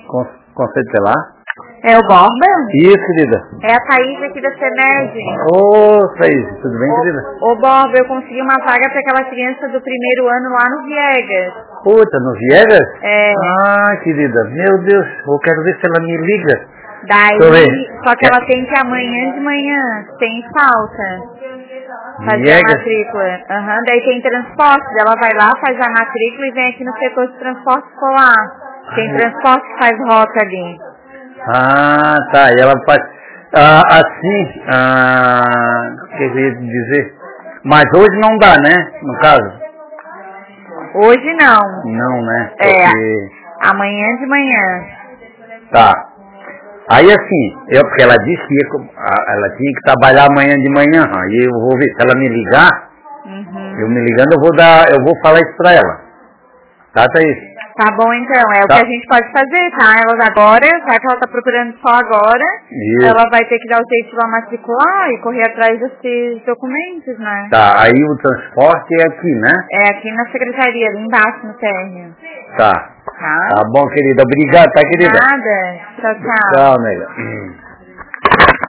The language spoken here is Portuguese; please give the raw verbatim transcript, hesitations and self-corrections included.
Com, conceito lá? É o Borba? Isso, querida. É a Thaís aqui da CEMED. Ô, Thaís, tudo bem, ô, querida? Ô, Borba, eu consegui uma vaga para aquela criança do primeiro ano lá no Viegas. Puta, no Viegas? É. Ah, querida, meu Deus, eu quero ver se ela me liga. Daí, só que ela tem que ir amanhã de manhã, tem falta. Fazer Viegas? a matrícula. Aham, uhum. Daí tem transporte, ela vai lá, faz a matrícula e vem aqui no setor de transporte escolar. Tem Ai. transporte que faz rota ali. Ah, tá, e ela faz... Ah, assim, ah, o que eu ia dizer? Mas hoje não dá, né, no caso? Hoje não. Não, né? Porque... É, amanhã de manhã. Tá. Aí assim, eu, porque ela disse que ia, ela tinha que trabalhar amanhã de manhã, aí eu vou ver se ela me ligar, uhum. eu me ligando eu vou dar, eu vou falar isso pra ela. Tá, Thaís? Tá bom então, é o tá. que a gente pode fazer, tá? Ela agora, já que ela tá procurando só agora, Isso. Ela vai ter que dar o jeito de lá matricular e correr atrás desses documentos, né? Tá, aí o transporte é aqui, né? É aqui na secretaria, ali embaixo no térreo. Tá. Tá? Tá bom, querida. Obrigado, tá, querida? Nada. Tchau, tchau. Tchau, nega.